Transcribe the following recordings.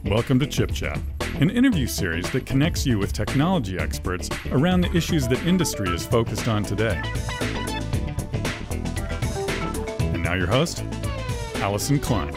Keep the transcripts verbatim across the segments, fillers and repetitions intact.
Welcome to Chip Chat, an interview series that connects you with technology experts around the issues that industry is focused on today. And now your host, Allison Klein.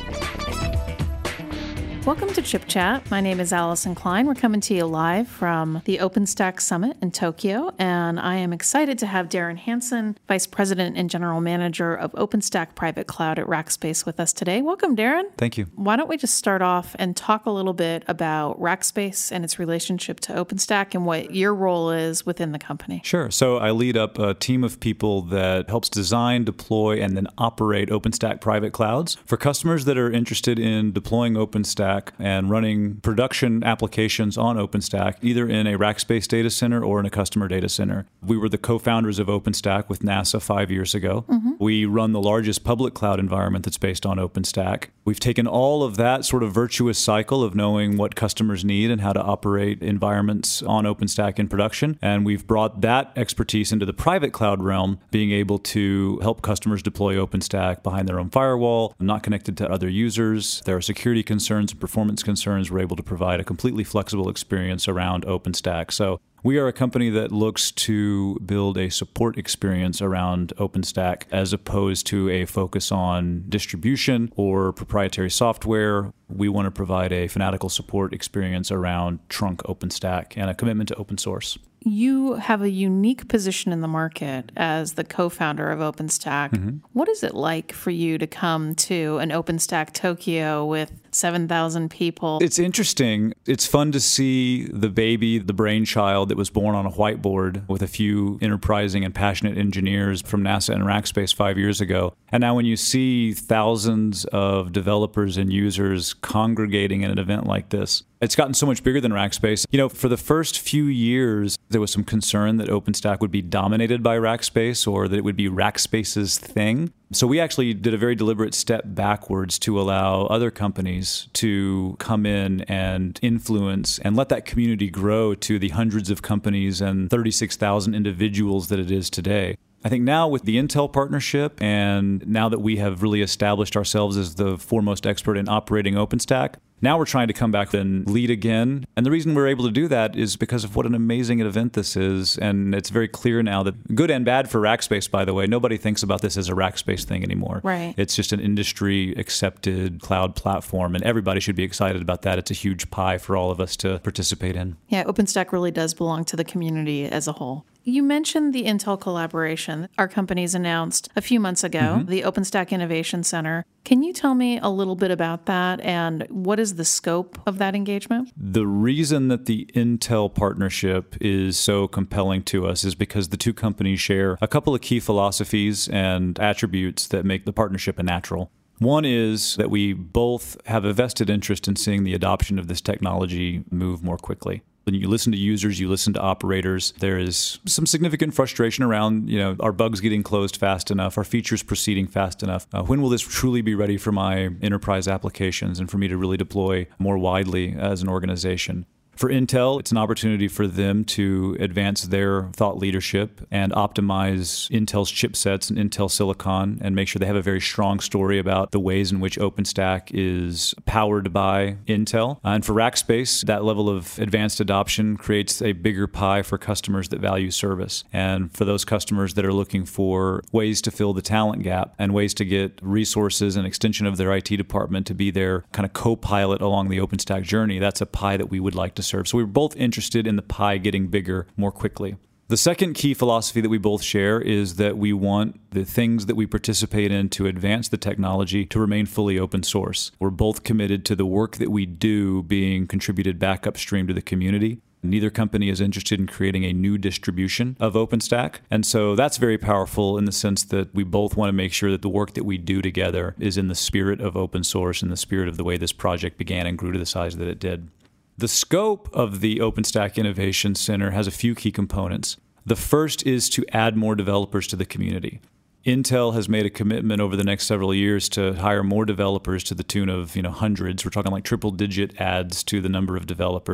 Welcome to Chip Chat. My name is Allison Klein. We're coming to you live from the OpenStack Summit in Tokyo, and I am excited to have Darren Hanson, Vice President and General Manager of OpenStack Private Cloud at Rackspace with us today. Welcome, Darren. Thank you. Why don't we just start off and talk a little bit about Rackspace and its relationship to OpenStack and what your role is within the company? Sure. So I lead up a team of people that helps design, deploy, and then operate OpenStack private clouds for customers that are interested in deploying OpenStack and running production applications on OpenStack, either in a Rackspace data center or in a customer data center. We were the co-founders of OpenStack with NASA five years ago. Mm-hmm. We run the largest public cloud environment that's based on OpenStack. We've taken all of that sort of virtuous cycle of knowing what customers need and how to operate environments on OpenStack in production, and we've brought that expertise into the private cloud realm, being able to help customers deploy OpenStack behind their own firewall, not connected to other users. There are security concerns and performance concerns. We're able to provide a completely flexible experience around OpenStack. So we are a company that looks to build a support experience around OpenStack as opposed to a focus on distribution or proprietary software. We want to provide a fanatical support experience around trunk OpenStack and a commitment to open source. You have a unique position in the market as the co-founder of OpenStack. Mm-hmm. What is it like for you to come to an OpenStack Tokyo with seven thousand people? It's interesting. It's fun to see the baby, the brainchild that was born on a whiteboard with a few enterprising and passionate engineers from NASA and Rackspace five years ago. And now when you see thousands of developers and users congregating in an event like this, it's gotten so much bigger than Rackspace. You know, for the first few years, there was some concern that OpenStack would be dominated by Rackspace or that it would be Rackspace's thing. So we actually did a very deliberate step backwards to allow other companies to come in and influence and let that community grow to the hundreds of companies and thirty-six thousand individuals that it is today. I think now with the Intel partnership, and now that we have really established ourselves as the foremost expert in operating OpenStack, now we're trying to come back and lead again. And the reason we're able to do that is because of what an amazing event this is. And it's very clear now that good and bad for Rackspace, by the way, nobody thinks about this as a Rackspace thing anymore. Right. It's just an industry-accepted cloud platform, and everybody should be excited about that. It's a huge pie for all of us to participate in. Yeah, OpenStack really does belong to the community as a whole. You mentioned the Intel collaboration. Our company's announced a few months ago, mm-hmm. the OpenStack Innovation Center. Can you tell me a little bit about that and what is the scope of that engagement? The reason that the Intel partnership is so compelling to us is because the two companies share a couple of key philosophies and attributes that make the partnership a natural. One is that we both have a vested interest in seeing the adoption of this technology move more quickly. When you listen to users, you listen to operators, there is some significant frustration around, you know, are bugs getting closed fast enough? Are features proceeding fast enough? Uh, when will this truly be ready for my enterprise applications and for me to really deploy more widely as an organization? For Intel, it's an opportunity for them to advance their thought leadership and optimize Intel's chipsets and Intel Silicon and make sure they have a very strong story about the ways in which OpenStack is powered by Intel. Uh, and for Rackspace, that level of advanced adoption creates a bigger pie for customers that value service. And for those customers that are looking for ways to fill the talent gap and ways to get resources and extension of their I T department to be their kind of co-pilot along the OpenStack journey, that's a pie that we would like to serve. So we were both interested in the pie getting bigger more quickly. The second key philosophy that we both share is that we want the things that we participate in to advance the technology to remain fully open source. We're both committed to the work that we do being contributed back upstream to the community. Neither company is interested in creating a new distribution of OpenStack. And so that's very powerful in the sense that we both want to make sure that the work that we do together is in the spirit of open source and the spirit of the way this project began and grew to the size that it did. The scope of the OpenStack Innovation Center has a few key components. The first is to add more developers to the community. Intel has made a commitment over the next several years to hire more developers to the tune of, you know, hundreds. We're talking like triple-digit adds to the number of developers.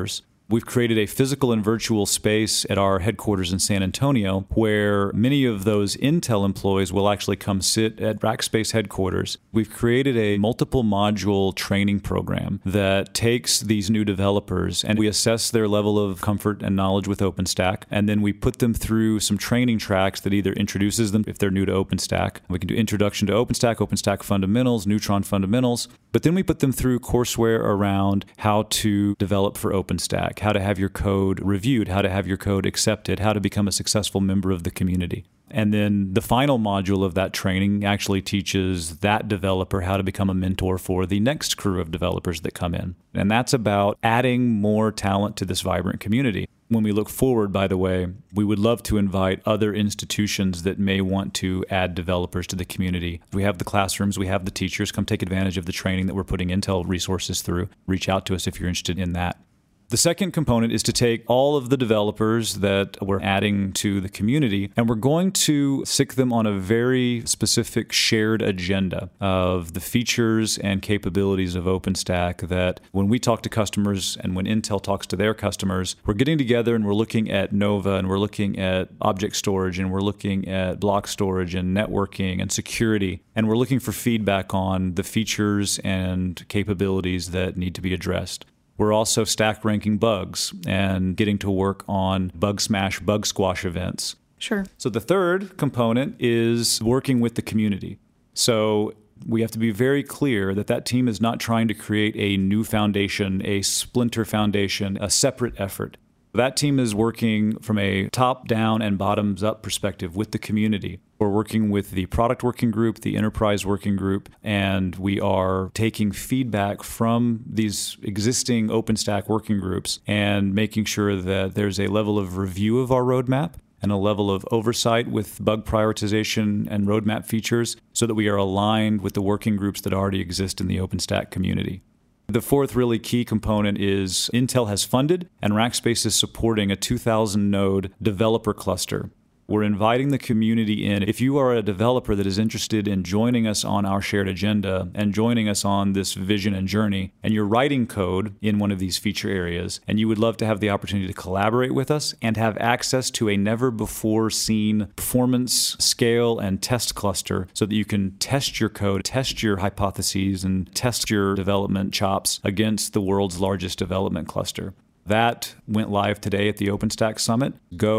We've created a physical and virtual space at our headquarters in San Antonio where many of those Intel employees will actually come sit at Rackspace headquarters. We've created a multiple module training program that takes these new developers and we assess their level of comfort and knowledge with OpenStack, and then we put them through some training tracks that either introduces them if they're new to OpenStack. We can do Introduction to OpenStack, OpenStack Fundamentals, Neutron Fundamentals, but then we put them through courseware around how to develop for OpenStack, how to have your code reviewed, how to have your code accepted, how to become a successful member of the community. And then the final module of that training actually teaches that developer how to become a mentor for the next crew of developers that come in. And that's about adding more talent to this vibrant community. When we look forward, by the way, we would love to invite other institutions that may want to add developers to the community. We have the classrooms, we have the teachers. Come take advantage of the training that we're putting Intel resources through. Reach out to us if you're interested in that. The second component is to take all of the developers that we're adding to the community, and we're going to stick them on a very specific shared agenda of the features and capabilities of OpenStack that when we talk to customers and when Intel talks to their customers, we're getting together and we're looking at Nova and we're looking at object storage and we're looking at block storage and networking and security, and we're looking for feedback on the features and capabilities that need to be addressed. We're also stack ranking bugs and getting to work on bug smash, bug squash events. Sure. So the third component is working with the community. So we have to be very clear that that team is not trying to create a new foundation, a splinter foundation, a separate effort. That team is working from a top-down and bottoms-up perspective with the community. We're working with the product working group, the enterprise working group, and we are taking feedback from these existing OpenStack working groups and making sure that there's a level of review of our roadmap and a level of oversight with bug prioritization and roadmap features so that we are aligned with the working groups that already exist in the OpenStack community. The fourth really key component is Intel has funded and Rackspace is supporting a two thousand node developer cluster. We're inviting the community in. If you are a developer that is interested in joining us on our shared agenda and joining us on this vision and journey, and you're writing code in one of these feature areas, and you would love to have the opportunity to collaborate with us and have access to a never-before-seen performance scale and test cluster so that you can test your code, test your hypotheses, and test your development chops against the world's largest development cluster. That went live today at the OpenStack Summit,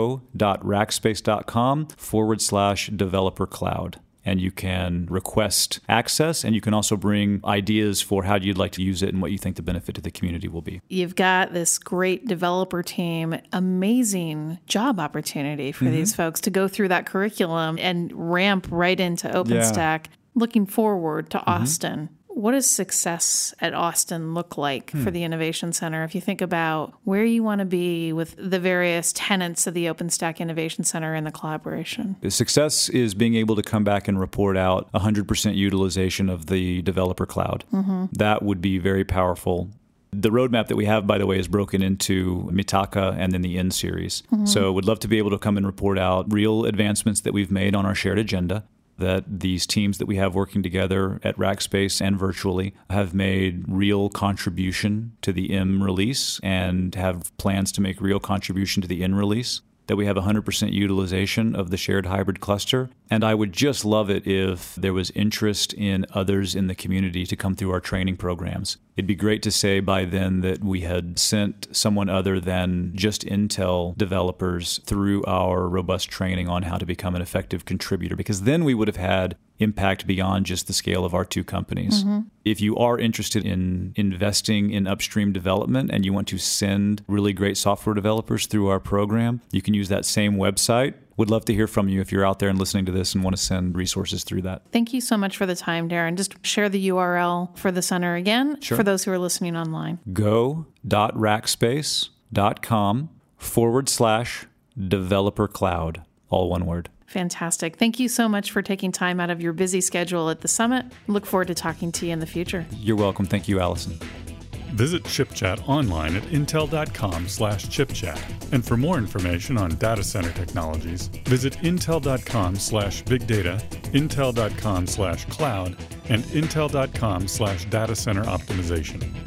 go.rackspace.com forward slash developer cloud. And you can request access, and you can also bring ideas for how you'd like to use it and what you think the benefit to the community will be. You've got this great developer team, amazing job opportunity for mm-hmm. these folks to go through that curriculum and ramp right into OpenStack. Yeah. Looking forward to mm-hmm. Austin. What does success at Austin look like hmm. for the Innovation Center? If you think about where you want to be with the various tenets of the OpenStack Innovation Center and the collaboration. Success is being able to come back and report out one hundred percent utilization of the developer cloud. Mm-hmm. That would be very powerful. The roadmap that we have, by the way, is broken into Mitaka and then the N series. Mm-hmm. So we'd love to be able to come and report out real advancements that we've made on our shared agenda, that these teams that we have working together at Rackspace and virtually have made real contribution to the M release and have plans to make real contribution to the N release, that we have one hundred percent utilization of the shared hybrid cluster. And I would just love it if there was interest in others in the community to come through our training programs. It'd be great to say by then that we had sent someone other than just Intel developers through our robust training on how to become an effective contributor, because then we would have had impact beyond just the scale of our two companies. Mm-hmm. If you are interested in investing in upstream development and you want to send really great software developers through our program, you can use that same website. Would love to hear from you if you're out there and listening to this and want to send resources through that. Thank you so much for the time, Darren. Just share the U R L for the center again sure. for those who are listening online. go.rackspace.com forward slash developer cloud, all one word. Fantastic. Thank you so much for taking time out of your busy schedule at the summit. Look forward to talking to you in the future. You're welcome. Thank you, Allison. Visit ChipChat online at intel.com slash chipchat. And for more information on data center technologies, visit intel.com slash big data, intel.com slash cloud, and intel.com slash data center optimization.